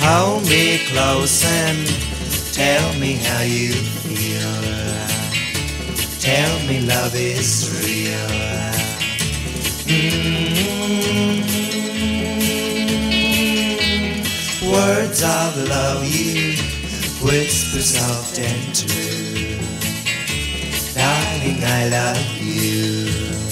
Hold me close and tell me how you feel. Tell me love is real. Words of love you whisper soft and true. Darling, I love you.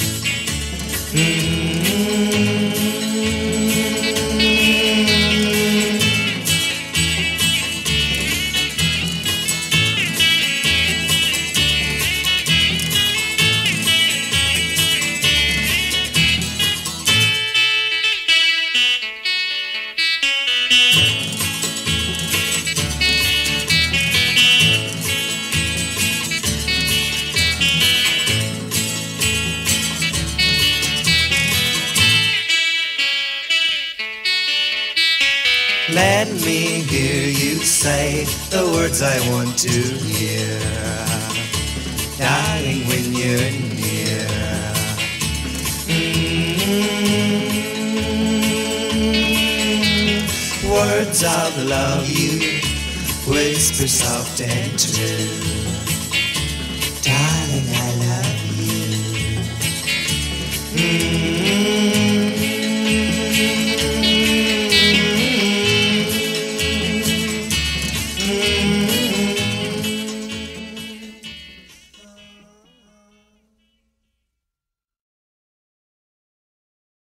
Let me hear you say the words I want to hear. Darling, when you're near. Words of love you whisper soft and true. Darling, I love you.